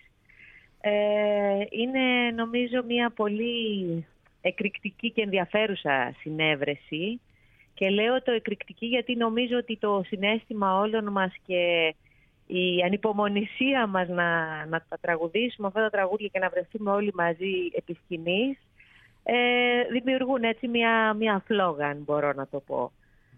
Είναι, νομίζω, μια πολύ εκρηκτική και ενδιαφέρουσα συνέβρεση, και λέω το εκρηκτική γιατί νομίζω ότι το συναίσθημα όλων μας και η ανυπομονησία μας να τα τραγουδήσουμε αυτά τα τραγούδια και να βρεθούμε όλοι μαζί επί σκηνής, δημιουργούν έτσι μια φλόγα, αν μπορώ να το πω.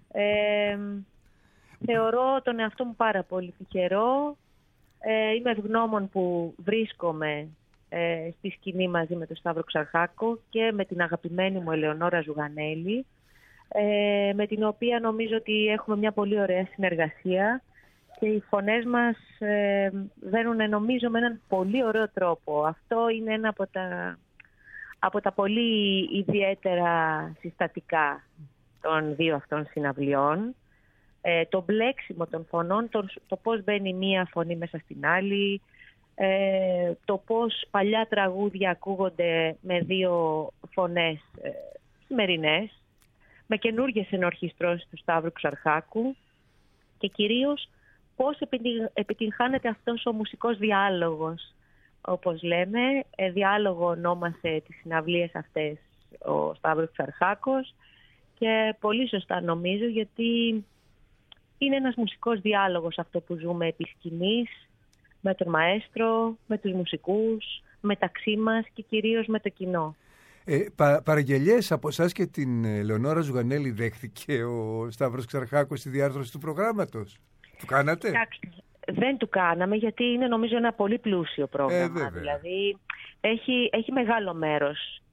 Θεωρώ τον εαυτό μου πάρα πολύ τυχερό. Είμαι ευγνώμων που βρίσκομαι στη σκηνή μαζί με τον Σταύρο Ξαρχάκο και με την αγαπημένη μου Ελεονόρα Ζουγανέλη, με την οποία νομίζω ότι έχουμε μια πολύ ωραία συνεργασία και οι φωνές μας βαίνουν, νομίζω, με έναν πολύ ωραίο τρόπο. Αυτό είναι ένα από τα πολύ ιδιαίτερα συστατικά των δύο αυτών συναυλιών. Το μπλέξιμο των φωνών, το πώς μπαίνει μία φωνή μέσα στην άλλη, το πώς παλιά τραγούδια ακούγονται με δύο φωνές σημερινές, με καινούργιες ενορχιστρώσεις του Σταύρου Ξαρχάκου, και κυρίως πώς επιτυγχάνεται αυτός ο μουσικός διάλογος. Όπως λέμε, διάλογο ονόμασε τις συναυλίες αυτές ο Σταύρος Ξαρχάκος, και πολύ σωστά νομίζω, γιατί είναι ένας μουσικός διάλογος αυτό που ζούμε επί σκηνής, με τον μαέστρο, με τους μουσικούς, μεταξύ μας και κυρίως με το κοινό. Παραγγελιές από εσάς και την Λεωνόρα Ζουγανέλη δέχθηκε ο Σταύρος Ξαρχάκος στη διάρθρωση του προγράμματος? Του κάνατε? Κοιτάξτε, δεν του κάναμε, γιατί είναι νομίζω ένα πολύ πλούσιο πρόγραμμα. Δηλαδή έχει μεγάλο μέρος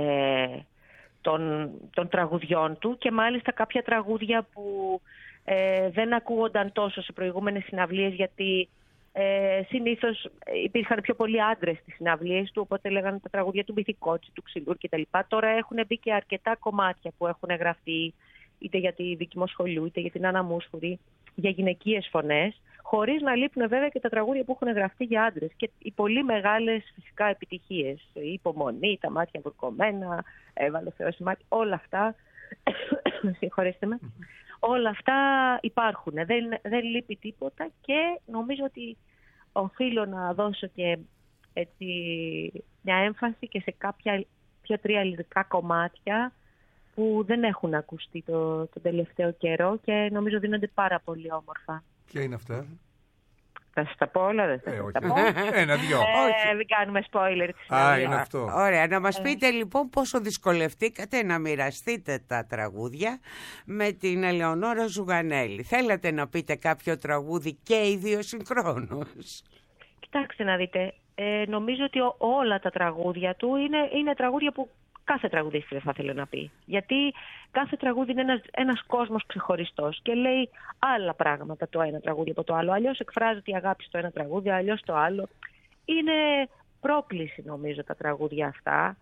των τραγουδιών του, και μάλιστα κάποια τραγούδια που δεν ακούγονταν τόσο σε προηγούμενες συναυλίες, γιατί συνήθως υπήρχαν πιο πολλοί άντρες στις συναυλίες του, οπότε λέγανε τα τραγούδια του Μπιθικότσι, του Ξυλούρ κτλ. Τώρα έχουν μπει και αρκετά κομμάτια που έχουν γραφτεί είτε για τη Δίκη Μοσχολιού, είτε για την Άννα Μούσχουρη, για γυναικείες φωνές, χωρίς να λείπουν βέβαια και τα τραγούδια που έχουν γραφτεί για άντρες. Και οι πολύ μεγάλες φυσικά επιτυχίες, η Υπομονή, τα Μάτια Βουρκωμένα, Έβαλε ο Θεός μάτια, όλα αυτά, συγχωρέστε με, όλα αυτά υπάρχουν. Δεν λείπει τίποτα, και νομίζω ότι οφείλω να δώσω και έτσι μια έμφαση και σε κάποια 2-3 λυρικά κομμάτια που δεν έχουν ακουστεί το τελευταίο καιρό και νομίζω δίνονται πάρα πολύ όμορφα. Ποια είναι αυτά? Θα σας τα πω όλα, δεν θα όχι. τα πω. Ένα-δυο. Μην κάνουμε spoiler της είναι αυτό. Ωραία, να μας πείτε λοιπόν πόσο δυσκολευτήκατε να μοιραστείτε τα τραγούδια με την Ελεονόρα Ζουγανέλη. Θέλατε να πείτε κάποιο τραγούδι και οι δύο συγχρόνως? Κοιτάξτε να δείτε, νομίζω ότι όλα τα τραγούδια του είναι τραγούδια που κάθε τραγουδίστρια θα ήθελε να πει. Γιατί κάθε τραγούδι είναι ένας κόσμος ξεχωριστός και λέει άλλα πράγματα το ένα τραγούδι από το άλλο. Αλλιώς εκφράζεται η αγάπη στο ένα τραγούδι, αλλιώς το άλλο. Είναι πρόκληση νομίζω τα τραγούδια αυτά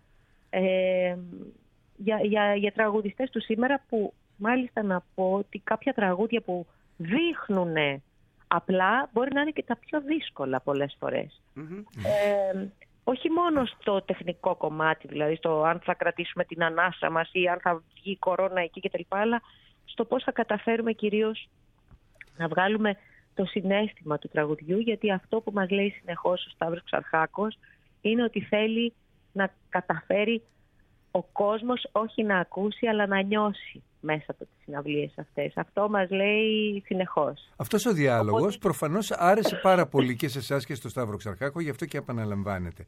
για τραγουδιστές του σήμερα, που μάλιστα να πω ότι κάποια τραγούδια που δείχνουν απλά μπορεί να είναι και τα πιο δύσκολα πολλές φορές. Όχι μόνο στο τεχνικό κομμάτι, δηλαδή στο αν θα κρατήσουμε την ανάσα μας ή αν θα βγει η κορώνα εκεί κτλ., αλλά στο πώς θα καταφέρουμε κυρίως να βγάλουμε το συναίσθημα του τραγουδιού, γιατί αυτό που μας λέει συνεχώς ο Σταύρος Ξαρχάκος είναι ότι θέλει να καταφέρει ο κόσμος όχι να ακούσει αλλά να νιώσει μέσα από τις συναυλίες αυτές. Αυτό μας λέει συνεχώς. Αυτός ο διάλογος προφανώς άρεσε πάρα πολύ και σε εσάς και στο Σταύρο Ξαρχάκο, γι' αυτό και επαναλαμβάνεται.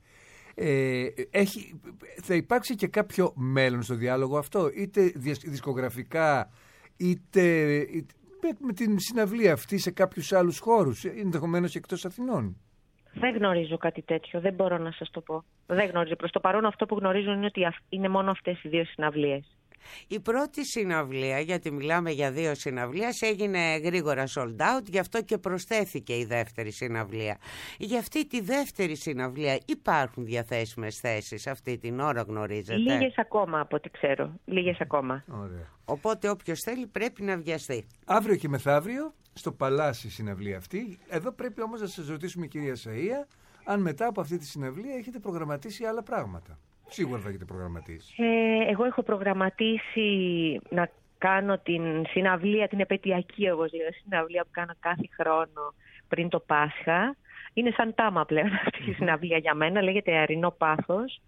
Θα υπάρξει και κάποιο μέλλον στο διάλογο αυτό, είτε δισκογραφικά, είτε με την συναυλία αυτή σε κάποιους άλλους χώρους, ενδεχομένως εκτός Αθηνών? Δεν γνωρίζω κάτι τέτοιο, δεν μπορώ να σας το πω. Δεν γνωρίζω. Προς το παρόν αυτό που γνωρίζω είναι ότι είναι μόνο αυτές οι δύο συναυλίες. Η πρώτη συναυλία, γιατί μιλάμε για δύο συναυλίες, έγινε γρήγορα sold out, γι' αυτό και προσθέθηκε η δεύτερη συναυλία. Για αυτή τη δεύτερη συναυλία υπάρχουν διαθέσιμες θέσεις αυτή την ώρα, γνωρίζετε? Λίγες ακόμα από ό,τι ξέρω, λίγες ακόμα. Ωραία. Οπότε όποιος θέλει πρέπει να βιαστεί. Αύριο και μεθαύριο στο Παλάσι συναυλία αυτή. Εδώ πρέπει όμως να σας ρωτήσουμε, κυρία Σαΐα, αν μετά από αυτή τη συναυλία έχετε προγραμματίσει άλλα πράγματα. Σίγουρα θα έχετε προγραμματίσει. Εγώ έχω προγραμματίσει να κάνω την συναυλία, την επαιτειακή συναυλία που κάνω κάθε χρόνο πριν το Πάσχα. Είναι σαν τάμα πλέον αυτή η συναυλία για μένα, λέγεται Αρινό Πάθος.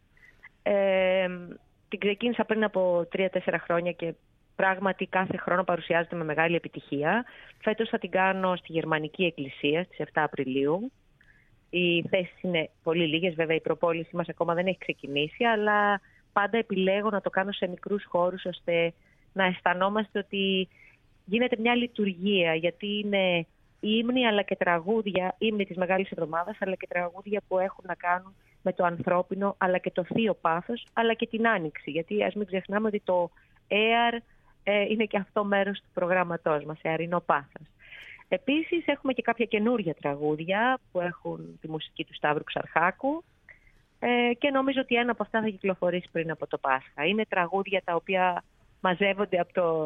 Την ξεκίνησα πριν από 3-4 χρόνια και πράγματι κάθε χρόνο παρουσιάζεται με μεγάλη επιτυχία. Φέτος θα την κάνω στη Γερμανική Εκκλησία στις 7 Απριλίου. Οι θέσεις είναι πολύ λίγες, βέβαια η προπόληση μας ακόμα δεν έχει ξεκινήσει, αλλά πάντα επιλέγω να το κάνω σε μικρούς χώρους, ώστε να αισθανόμαστε ότι γίνεται μια λειτουργία, γιατί είναι ύμνοι αλλά και τραγούδια, ύμνοι της Μεγάλης Εβδομάδας, αλλά και τραγούδια που έχουν να κάνουν με το ανθρώπινο, αλλά και το θείο πάθος, αλλά και την άνοιξη, γιατί ας μην ξεχνάμε ότι το ΕΑΡ είναι και αυτό μέρος του προγράμματός μας, Αρινό Πάθος. Επίσης έχουμε και κάποια καινούργια τραγούδια που έχουν τη μουσική του Σταύρου Ξαρχάκου και νομίζω ότι ένα από αυτά θα κυκλοφορήσει πριν από το Πάσχα. Είναι τραγούδια τα οποία μαζεύονται από το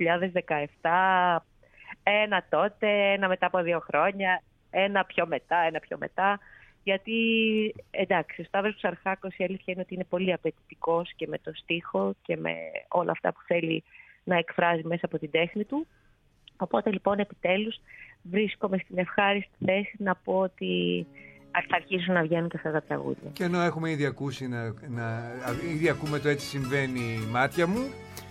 2017, ένα τότε, ένα μετά από 2 χρόνια, ένα πιο μετά, γιατί εντάξει, ο Σταύρος Ξαρχάκος η αλήθεια είναι ότι είναι πολύ απαιτητικός και με το στίχο και με όλα αυτά που θέλει να εκφράζει μέσα από την τέχνη του. Οπότε λοιπόν επιτέλους βρίσκομαι στην ευχάριστη θέση να πω ότι θα αρχίσουν να βγαίνουν και αυτά τα τραγούδια. Και ενώ έχουμε ήδη ακούσει, ήδη ακούμε το «Έτσι συμβαίνει μάτια μου»,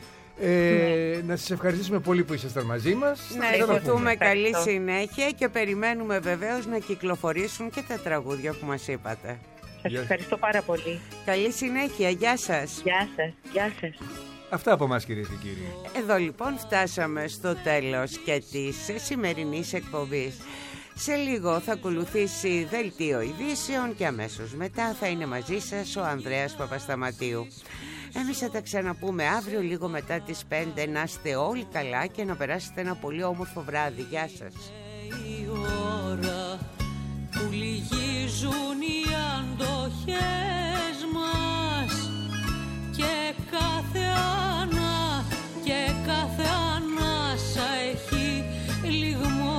να σας ευχαριστήσουμε πολύ που ήσασταν μαζί μας. Να ευχηθούμε καλή συνέχεια και περιμένουμε βεβαίως να κυκλοφορήσουν και τα τραγούδια που μας είπατε. Σας ευχαριστώ πάρα πολύ. Καλή συνέχεια, γεια σας. Γεια σας. Γεια σας. Αυτά από εμάς, κυρίες και κύριοι. Εδώ λοιπόν φτάσαμε στο τέλος και της σημερινής εκπομπής. Σε λίγο θα ακολουθήσει δελτίο ειδήσεων και αμέσως μετά θα είναι μαζί σας ο Ανδρέας Παπασταματίου. Εμείς θα τα ξαναπούμε αύριο λίγο μετά τις 5. Να είστε όλοι καλά και να περάσετε ένα πολύ όμορφο βράδυ. Γεια σας. Η ώρα που λυγίζουν οι αντοχές μας και κάθε ανάσα έχει λιγμό.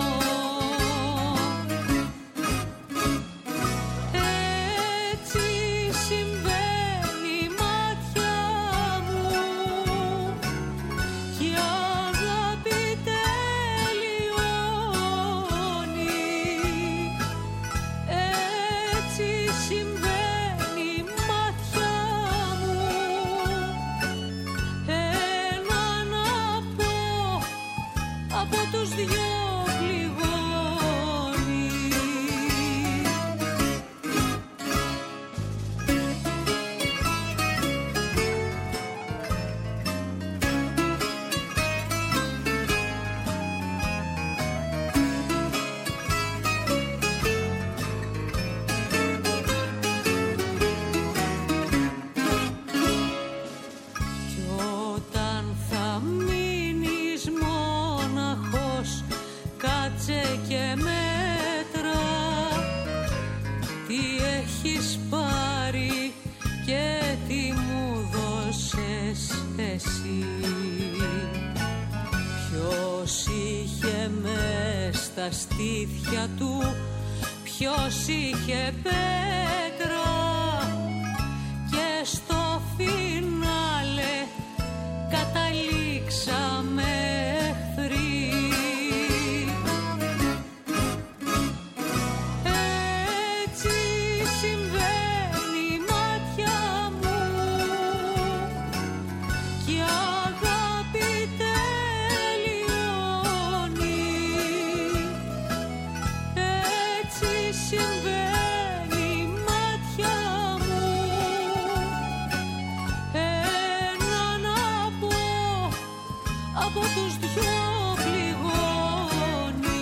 Έτσι συμβαίνει η μάτια μου κι η αγάπη τελειώνει. Έτσι συμβαίνει η μάτια μου. Ένα να πω από τους δυο πληγώνει. Κι όταν θα μείνεις μόναχος, κάτσε και μέτρα τι έχεις πάρει και τι μου δώσες εσύ. Ποιος είχε μες στα στήθια του, ποιος είχε πέτρα και στο φινάλε καταλήξαμε εχθροί. Έτσι συμβαίνει η μάτια μου κι η αγάπη τελειώνει. Έτσι συμβαίνει η μάτια μου. Ένα να πω από τους δυο πληγώνει.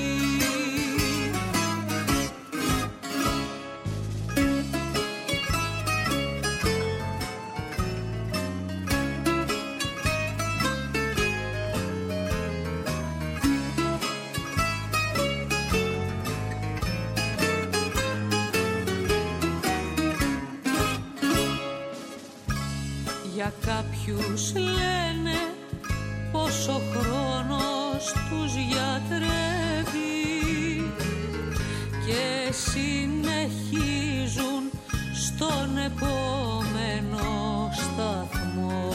Για κάποιους λένε πως ο χρόνος τους γιατρεύει και συνεχίζουν στον επόμενο σταθμό.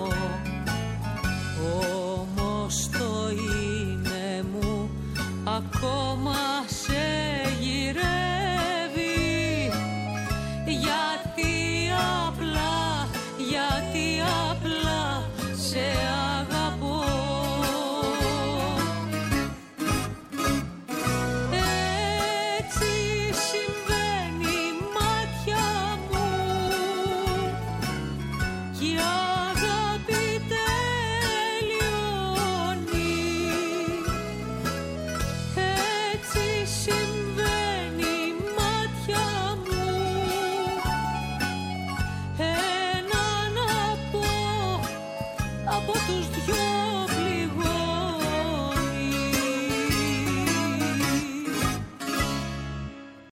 Όμως το είναι μου ακόμα σε γυρεύει, γιατί απλά σε αγαπώ. Έτσι συμβαίνει η μάτια μου κι η